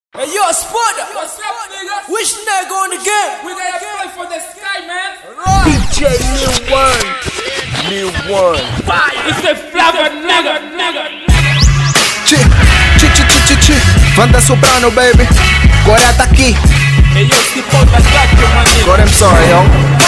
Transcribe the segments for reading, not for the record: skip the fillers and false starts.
Hey yo, Spoda! What's up, niggas? Which nigga on the game? We gotta play for the sky, man. DJ New One. It's a flavor, nigga. Vanda Soprano, baby. Agora tá aqui. Hey yo, se pode atacar, maninho. Agora I'm sorry, yo.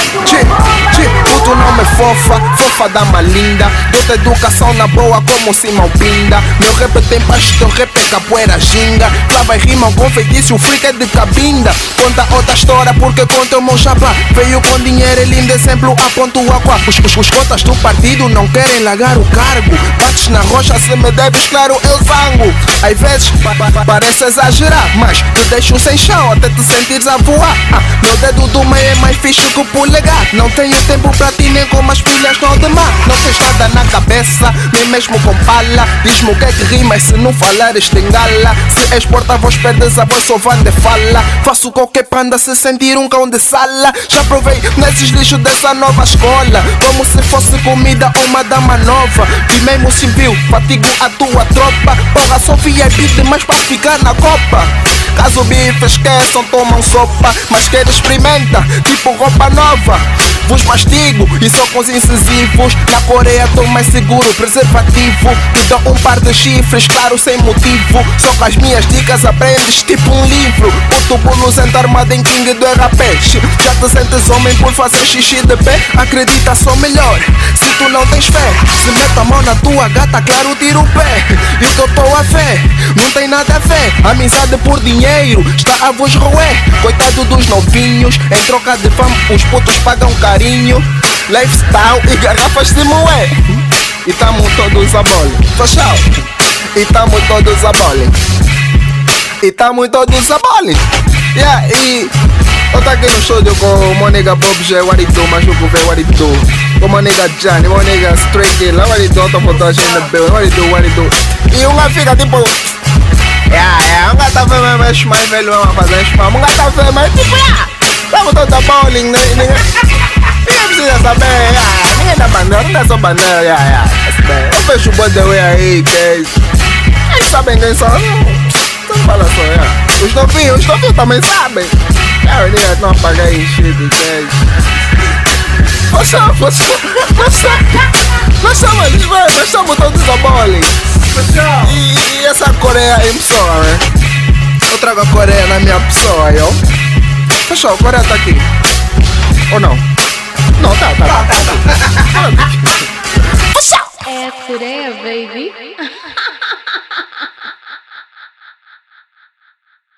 Puto nome fofa, fofa da linda. Dou-te educação na boa como Simão Pinda. Meu rap tem pastor, rap é capoeira ginga. Flava e rimam com feitiço, freak é de cabinda. Conta outra história porque conta o meu chapa. Veio com dinheiro e lindo exemplo, aponto o aqua. Os cotas do partido não querem largar o cargo. Bates na rocha, se me deves, claro, eu zango. Às vezes parece exagerar, mas te deixo sem chão até te sentires a voar. Meu dedo do meio é mais fixe que o polegar. Não tenho tempo pra ti nem como as filhas no demar. Não tens nada na cabeça, nem mesmo com pala. Diz-me o que é que rimas se não falares tem gala. Se és porta-voz perdes a voz só van de fala. Faço qualquer panda se sentir um cão de sala. Já provei nesses lixos dessa nova escola, como se fosse comida ou uma dama nova. E mesmo civil, fatigo a tua tropa. Porra, só VIP demais pra ficar na copa. Caso o bife esqueçam, tomam sopa. Mas quer experimenta, tipo roupa nova. Vos mastigo e só com os incisivos. Na Coreia tô mais seguro, preservativo. Te dou um par de chifres, claro, sem motivo. Só com as minhas dicas aprendes tipo um livro. Puto bolo senta armado em king do RP. Já te sentes homem por fazer xixi de pé? Acredita, sou melhor, se tu não tens fé. Se meto a mão na tua gata, claro, tiro o pé. E o que eu tô a fé, não tem nada a ver. Amizade por dinheiro, está a vos roer. Coitado dos novinhos, em troca de fama os putos pagam carinho. Lifestyle e garrafas de moé. E tamo todos a bole, fechou. E tamo todos a bole. E tamo todos a bole. Yeah, e eu tô aqui no estúdio com o meu nigga Bob G, what it do, machuco vê what it do. Com o meu nigga Johnny, meu nigga Straight Killer, what it do, tô fotogem na building, what it do. E um fica tipo um gato tá vendo mais velho, vamos fazer spam. Um gato tá vendo mais tipo, tamo todo a bowling, ninguém precisa saber, ninguém dá bandeira, não dá só bandeira, eu fecho o bode aí, que é isso. Eles sabem quem são, não fala só, os novinhos também sabem. Ninguém não apaga aí, shit, que é isso. Nós somos todos a bowling. E essa Coreia é pessoa, né? Eu trago a Coreia na minha pessoa, yo. Fechou, a Coreia tá aqui. Ou não? Não, tá. É Coreia, baby.